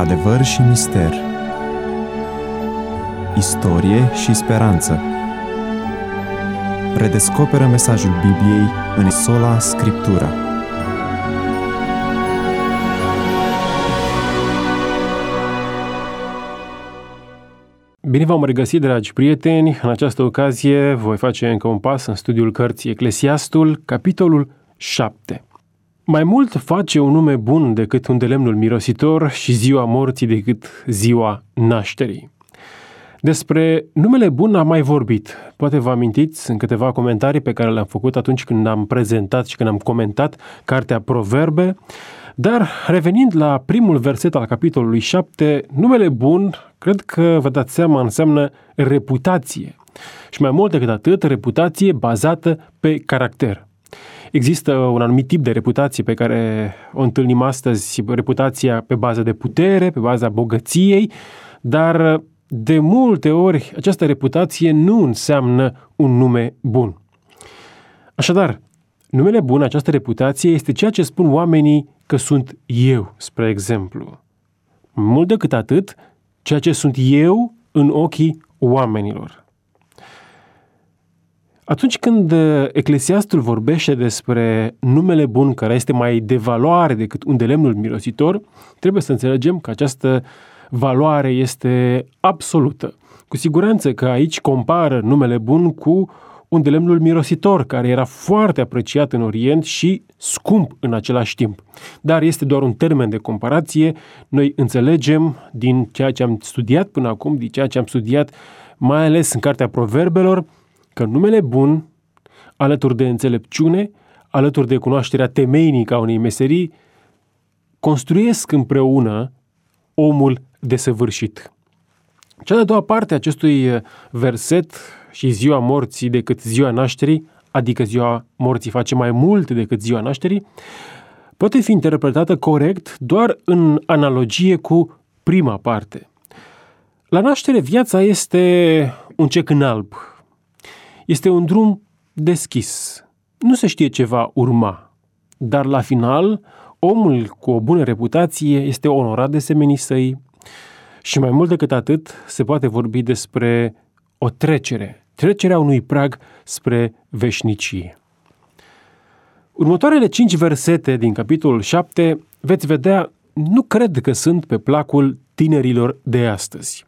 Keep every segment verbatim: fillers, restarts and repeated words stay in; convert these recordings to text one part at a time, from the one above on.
Adevăr și mister, istorie și speranță. Redescoperă mesajul Bibliei în sola Scriptura. Bine v-am regăsit, dragi prieteni! În această ocazie voi face încă un pas în studiul cărții Eclesiastul, capitolul șapte. Mai mult face un nume bun decât un de lemnul mirositor și ziua morții decât ziua nașterii. Despre numele bun am mai vorbit. Poate vă amintiți în câteva comentarii pe care le-am făcut atunci când am prezentat și când am comentat cartea Proverbe. Dar revenind la primul verset al capitolului șapte, numele bun, cred că vă dați seama, înseamnă reputație. Și mai mult decât atât, reputație bazată pe caracter. Există un anumit tip de reputație pe care o întâlnim astăzi, reputația pe bază de putere, pe baza bogăției, dar de multe ori această reputație nu înseamnă un nume bun. Așadar, numele bun, această reputație, este ceea ce spun oamenii că sunt eu, spre exemplu. Mult decât atât, ceea ce sunt eu în ochii oamenilor. Atunci când Eclesiastul vorbește despre numele bun care este mai de valoare decât un de lemnul mirositor, trebuie să înțelegem că această valoare este absolută. Cu siguranță că aici compară numele bun cu un de lemnul mirositor, care era foarte apreciat în Orient și scump în același timp. Dar este doar un termen de comparație. Noi înțelegem din ceea ce am studiat până acum, din ceea ce am studiat mai ales în cartea Proverbelor, că numele bun, alături de înțelepciune, alături de cunoașterea temeinică a unei meserii, construiesc împreună omul desăvârșit. Cea de-a doua parte a acestui verset, și ziua morții decât ziua nașterii, adică ziua morții face mai mult decât ziua nașterii, poate fi interpretată corect doar în analogie cu prima parte. La naștere, viața este un cec în alb. Este un drum deschis. Nu se știe ce va urma. Dar la final, omul cu o bună reputație este onorat de semenii săi și mai mult decât atât, se poate vorbi despre o trecere. Trecerea unui prag spre veșnicie. Următoarele cinci versete din capitolul șapte veți vedea, nu cred că sunt pe placul tinerilor de astăzi.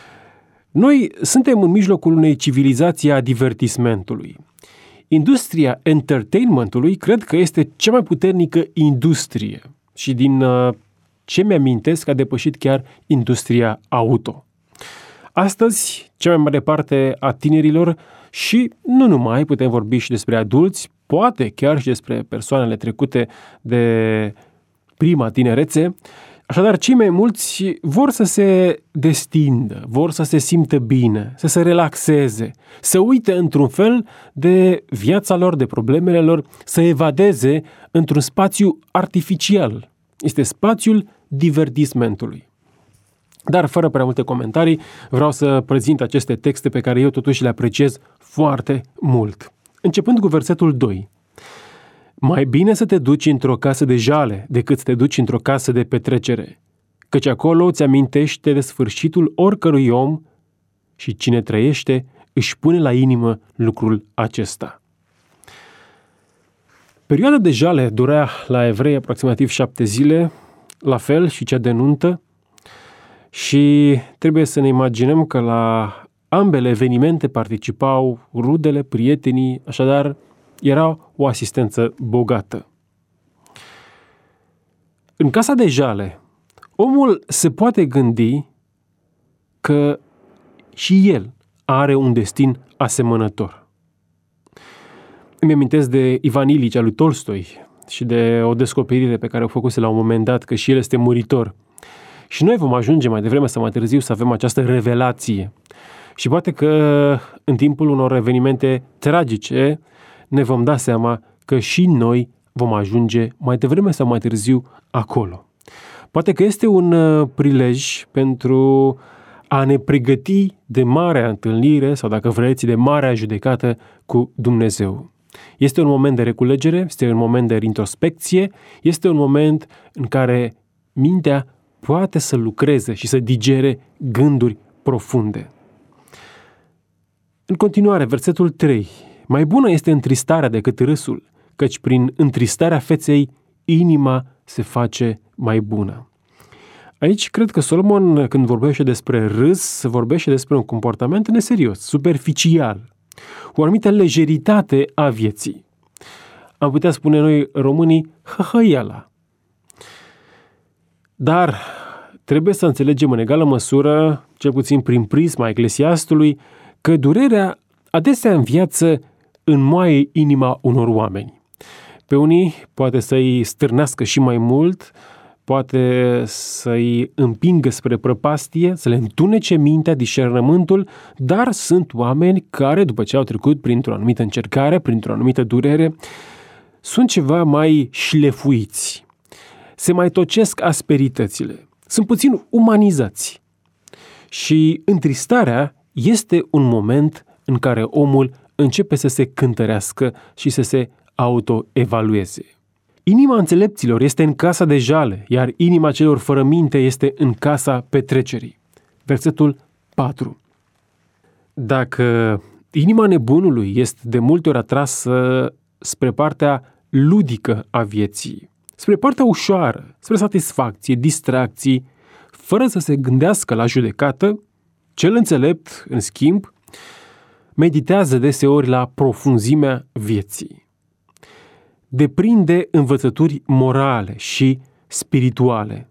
Noi suntem în mijlocul unei civilizații a divertismentului. Industria entertainmentului cred că este cea mai puternică industrie și din uh, ce mi-amintesc a depășit chiar industria auto. Astăzi, cea mai mare parte a tinerilor și nu numai, putem vorbi și despre adulți, poate chiar și despre persoanele trecute de prima tinerețe. Așadar, cei mai mulți vor să se destindă, vor să se simtă bine, să se relaxeze, să uite într-un fel de viața lor, de problemele lor, să evadeze într-un spațiu artificial. Este spațiul divertismentului. Dar, fără prea multe comentarii, vreau să prezint aceste texte pe care eu totuși le apreciez foarte mult. Începând cu versetul doi. Mai bine să te duci într-o casă de jale decât să te duci într-o casă de petrecere, căci acolo îți amintește de sfârșitul oricărui om și cine trăiește își pune la inimă lucrul acesta. Perioada de jale durea la evrei aproximativ șapte zile, la fel și cea de nuntă, și trebuie să ne imaginăm că la ambele evenimente participau rudele, prietenii, așadar era o asistență bogată. În casa de jale, omul se poate gândi că și el are un destin asemănător. Îmi amintesc de Ivan Ilici al lui Tolstoi și de o descoperire pe care o făcuse la un moment dat, că și el este muritor. Și noi vom ajunge mai devreme sau mai târziu să avem această revelație. Și poate că în timpul unor evenimente tragice ne vom da seama că și noi vom ajunge mai devreme sau mai târziu acolo. Poate că este un prilej pentru a ne pregăti de marea întâlnire sau, dacă vreți, de marea judecată cu Dumnezeu. Este un moment de reculegere, este un moment de introspecție, este un moment în care mintea poate să lucreze și să digere gânduri profunde. În continuare, versetul trei. Mai bună este întristarea decât râsul, căci prin întristarea feței inima se face mai bună. Aici cred că Solomon, când vorbește despre râs, vorbește despre un comportament neserios, superficial, o anumită lejeritate a vieții. Am putea spune noi românii, hăhăiala. Dar trebuie să înțelegem în egală măsură, cel puțin prin prisma Eclesiastului, că durerea adesea în viață înmoaie inima unor oameni. Pe unii poate să-i stârnească și mai mult, poate să-i împingă spre prăpastie, să le întunece mintea, discernământul, dar sunt oameni care, după ce au trecut printr-o anumită încercare, printr-o anumită durere, sunt ceva mai șlefuiți. Se mai tocesc asperitățile. Sunt puțin umanizați. Și întristarea este un moment în care omul începe să se cântărească și să se autoevalueze. Inima înțelepților este în casa de jale, iar inima celor fără minte este în casa petrecerii. Versetul patru. Dacă inima nebunului este de multe ori atrasă spre partea ludică a vieții, spre partea ușoară, spre satisfacție, distracții, fără să se gândească la judecată, cel înțelept, în schimb, meditează deseori la profunzimea vieții. Deprinde învățături morale și spirituale.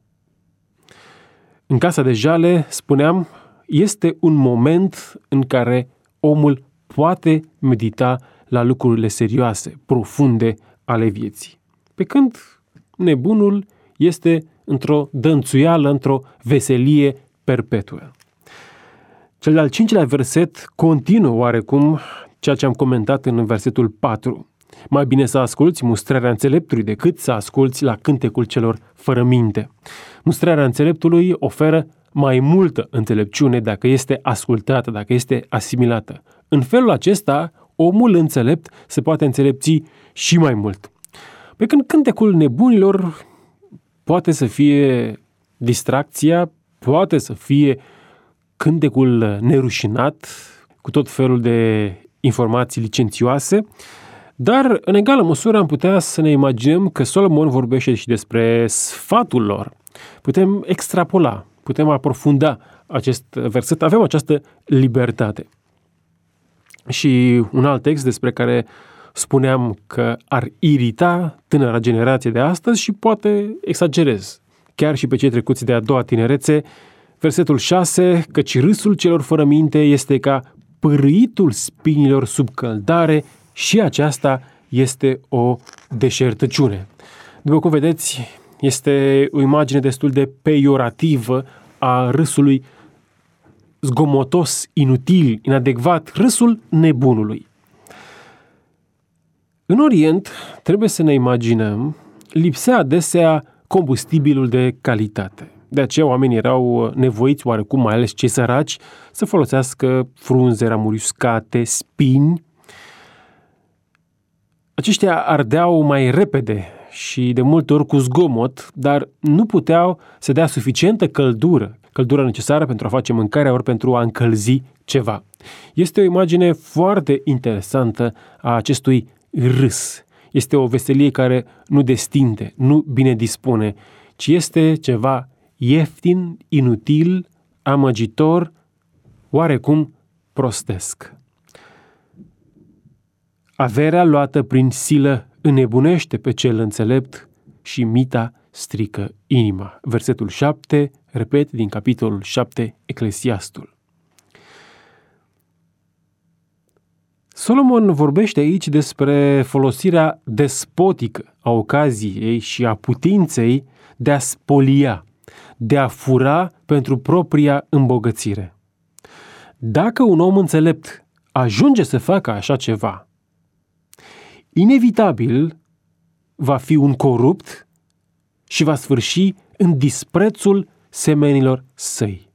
În casa de jale, spuneam, este un moment în care omul poate medita la lucrurile serioase, profunde ale vieții. Pe când nebunul este într-o dănțuială, într-o veselie perpetuă. Cel de-al cincilea verset continuă oarecum ceea ce am comentat în versetul patru. Mai bine să asculți mustrarea înțeleptului decât să asculți la cântecul celor fără minte. Mustrarea înțeleptului oferă mai multă înțelepciune dacă este ascultată, dacă este asimilată. În felul acesta, omul înțelept se poate înțelepți și mai mult. Pe când cântecul nebunilor poate să fie distracția, poate să fie cântecul nerușinat, cu tot felul de informații licențioase, dar în egală măsură am putea să ne imaginăm că Solomon vorbește și despre sfatul lor. Putem extrapola, putem aprofunda acest verset, avem această libertate. Și un alt text despre care spuneam că ar irita tânăra generație de astăzi și poate exagerez, chiar și pe cei trecuți de a doua tinerețe, versetul șase, căci râsul celor fără minte este ca pârâitul spinilor sub căldare și aceasta este o deșertăciune. După cum vedeți, este o imagine destul de peiorativă a râsului zgomotos, inutil, inadecvat, râsul nebunului. În Orient, trebuie să ne imaginăm, lipsea adesea combustibilul de calitate. De aceea oamenii erau nevoiți, oarecum, mai ales cei săraci, să folosească frunze, ramuri uscate, spini. Aceștia ardeau mai repede și de multe ori cu zgomot, dar nu puteau să dea suficientă căldură, căldura necesară pentru a face mâncarea ori pentru a încălzi ceva. Este o imagine foarte interesantă a acestui râs. Este o veselie care nu destinde, nu bine dispune, ci este ceva ieftin, inutil, amăgitor, oarecum prostesc. Averea luată prin silă înnebunește pe cel înțelept și mita strică inima. Versetul șapte, repet, din capitolul șapte, Eclesiastul. Solomon vorbește aici despre folosirea despotică a ocaziei și a putinței de a spolia, de a fura pentru propria îmbogățire. Dacă un om înțelept ajunge să facă așa ceva, inevitabil va fi un corupt și va sfârși în disprețul semenilor săi.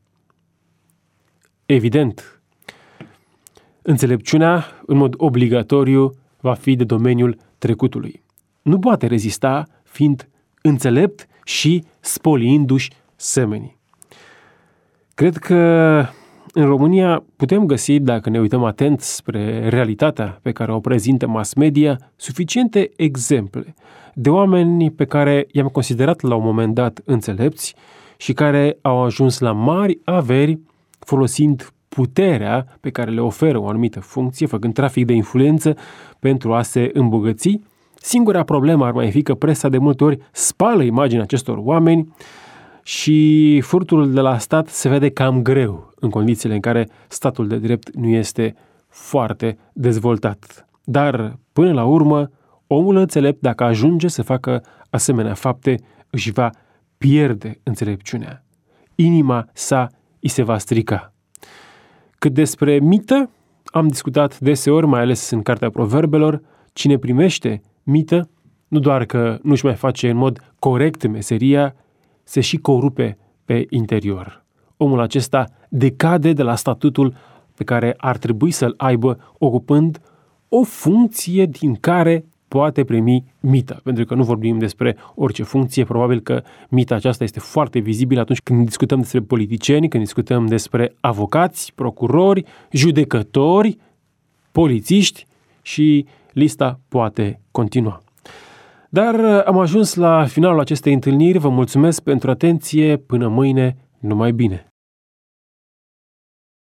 Evident, înțelepciunea, în mod obligatoriu, va fi de domeniul trecutului. Nu poate rezista fiind înțelept și spoliindu-și semenii. Cred că în România putem găsi, dacă ne uităm atent spre realitatea pe care o prezintă mass media, suficiente exemple de oameni pe care i-am considerat la un moment dat înțelepți și care au ajuns la mari averi folosind puterea pe care le oferă o anumită funcție, făcând trafic de influență pentru a se îmbogăți. Singura problemă ar mai fi că presa de multe ori spală imaginea acestor oameni și furtul de la stat se vede cam greu în condițiile în care statul de drept nu este foarte dezvoltat. Dar, până la urmă, omul înțelept, dacă ajunge să facă asemenea fapte, își va pierde înțelepciunea. Inima sa îi se va strica. Cât despre mită, am discutat deseori, mai ales în Cartea Proverbelor, cine primește mită, nu doar că nu-și mai face în mod corect meseria, se și corupe pe interior. Omul acesta decade de la statutul pe care ar trebui să-l aibă ocupând o funcție din care poate primi mită. Pentru că nu vorbim despre orice funcție, probabil că mita aceasta este foarte vizibilă atunci când discutăm despre politicieni, când discutăm despre avocați, procurori, judecători, polițiști și lista poate continua. Dar am ajuns la finalul acestei întâlniri, vă mulțumesc pentru atenție, până mâine, numai bine!